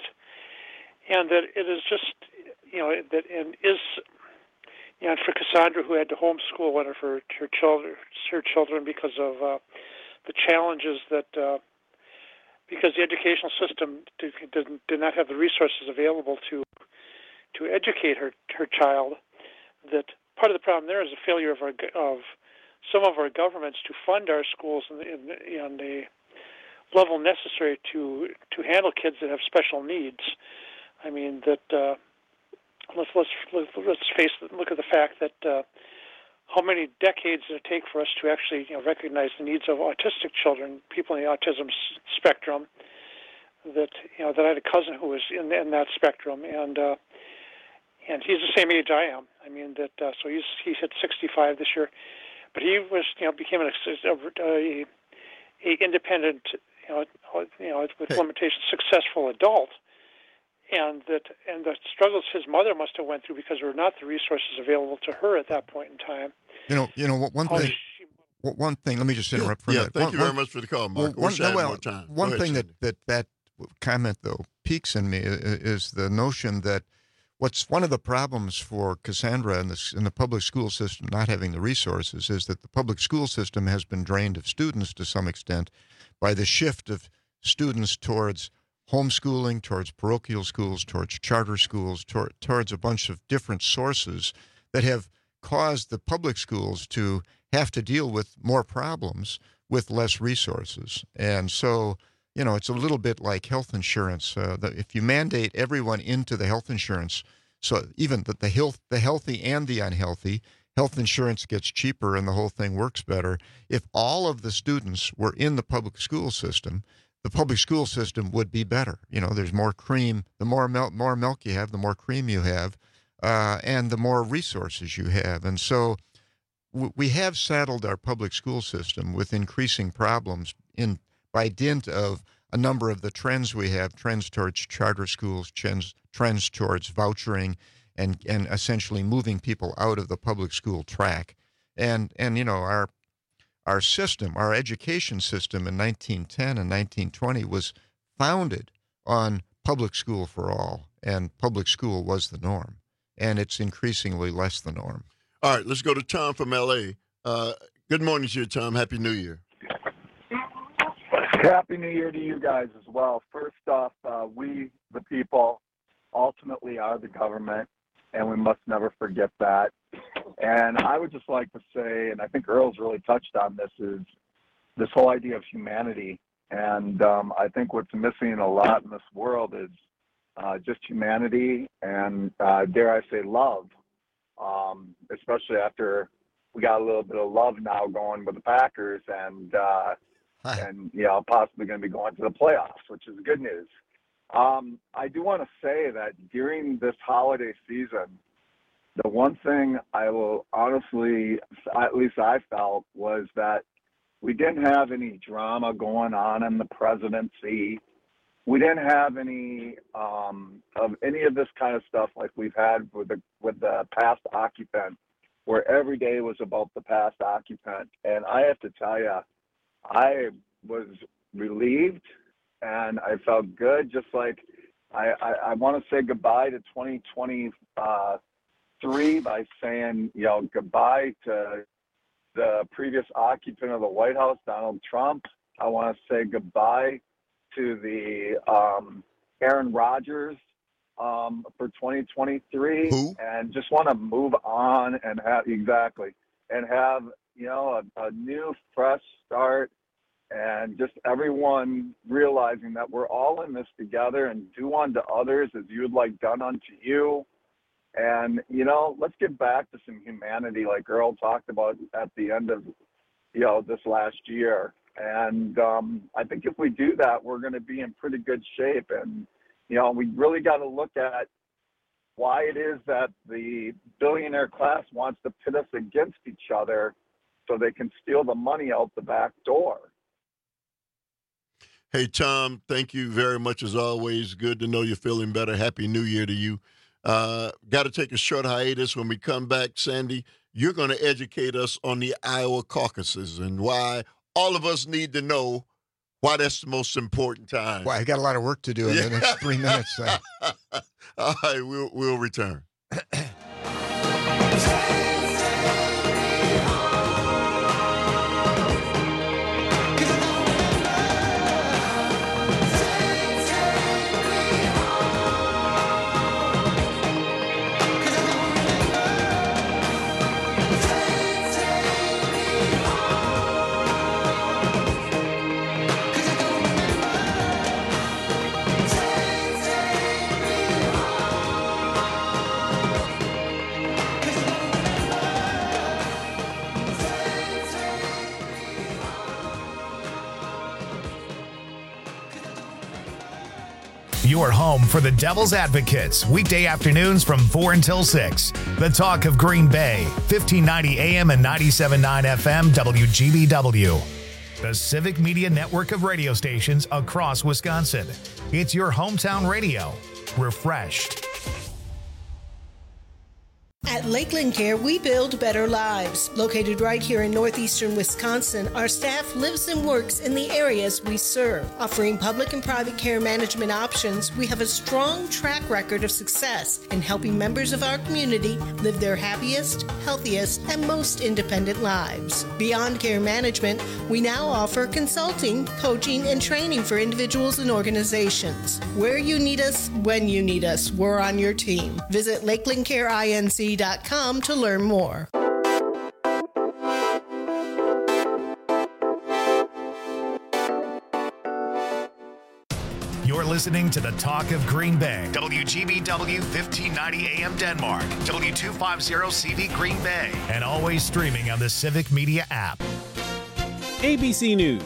and that it is just, you know, that and is, you know, and for Cassandra, who had to homeschool one of her her children, her children because of uh, the challenges that, uh, because the educational system did, did, did not have the resources available to to educate her her child, that part of the problem there is a failure of our of some of our governments to fund our schools in the, in the, in the level necessary to to handle kids that have special needs. I mean that uh, let's let's let's face look at the fact that uh, how many decades did it take for us to actually, you know, recognize the needs of autistic children, people in the autism s- spectrum. That, you know, that I had a cousin who was in in that spectrum, and uh, and he's the same age I am. I mean that, uh, so he's he's hit sixty-five this year, but he was, you know, became an a, a, a independent, you know, you know, with limitations, successful adult, and that and the struggles his mother must have went through because there were not the resources available to her at that point in time. You know, you know, one How thing. she- One thing. Let me just interrupt for a Yeah, minute. thank One- you very one- much for the call, well, Mark. I one, wish I had well, more time. Go One ahead, thing that, Sandy. that that comment though piques in me i- i- is the notion that what's one of the problems for Cassandra in the in the public school system not having the resources is that the public school system has been drained of students to some extent by the shift of students towards homeschooling, towards parochial schools, towards charter schools, tor- towards a bunch of different sources that have caused the public schools to have to deal with more problems with less resources. And so, you know, it's a little bit like health insurance. Uh, that if you mandate everyone into the health insurance, so even the, the health, the healthy and the unhealthy, health insurance gets cheaper and the whole thing works better. If all of the students were in the public school system, the public school system would be better. You know, there's more cream. The more milk, more milk you have, the more cream you have, uh, and the more resources you have. And so w- we have saddled our public school system with increasing problems in by dint of a number of the trends we have, trends towards charter schools, trends, trends towards vouchering, and, and essentially moving people out of the public school track. And, and you know, our Our system, our education system in nineteen ten and nineteen twenty was founded on public school for all, and public school was the norm, and it's increasingly less the norm. All right, let's go to Tom from L A. Uh, good morning to you, Tom. Happy New Year. Happy New Year to you guys as well. First off, uh, we, the people, ultimately are the government, and we must never forget that. And I would just like to say, and I think Earl's really touched on this, is this whole idea of humanity. And um, I think what's missing a lot in this world is uh, just humanity and, uh, dare I say, love, um, especially after we got a little bit of love now going with the Packers and, uh, and you know, possibly going to be going to the playoffs, which is good news. Um, I do want to say that during this holiday season, the one thing I will honestly, at least I felt, was that we didn't have any drama going on in the presidency. we didn't have any um, of any of this kind of stuff like we've had with the with the past occupant, where every day was about the past occupant. And I have to tell you, I was relieved and I felt good. Just like I, I, I want to say goodbye to twenty twenty-three by saying, you know, goodbye to the previous occupant of the White House, Donald Trump. I want to say goodbye to the um, Aaron Rodgers um, for twenty twenty-three. Who? And just want to move on and have, exactly, and have, you know, a, a new, fresh start, and just everyone realizing that we're all in this together, and do unto others as you would like done unto you. And, you know, let's get back to some humanity like Earl talked about at the end of, you know, this last year. And um, I think if we do that, we're going to be in pretty good shape. And, you know, we really got to look at why it is that the billionaire class wants to pit us against each other so they can steal the money out the back door. Hey, Tom, thank you very much as always. Good to know you're feeling better. Happy New Year to you. Uh, got to take a short hiatus. When we come back, Sandy, you're going to educate us on the Iowa caucuses and why all of us need to know why that's the most important time. Well, I got a lot of work to do in Yeah. the next three minutes. So. All right, we'll, we'll return. Your home for the Devil's Advocates, weekday afternoons from four until six. The Talk of Green Bay, fifteen ninety A M and ninety-seven point nine F M, W G B W. The Civic Media network of radio stations across Wisconsin. It's your hometown radio. Refreshed. At Lakeland Care, we build better lives. Located right here in northeastern Wisconsin, our staff lives and works in the areas we serve. Offering public and private care management options, we have a strong track record of success in helping members of our community live their happiest, healthiest, and most independent lives. Beyond care management, we now offer consulting, coaching, and training for individuals and organizations. Where you need us, when you need us, we're on your team. Visit lakeland care inc dot com to learn more. You're listening to the Talk of Green Bay. W G B W fifteen ninety A M Denmark. W two fifty C V Green Bay. And always streaming on the Civic Media app. A B C News.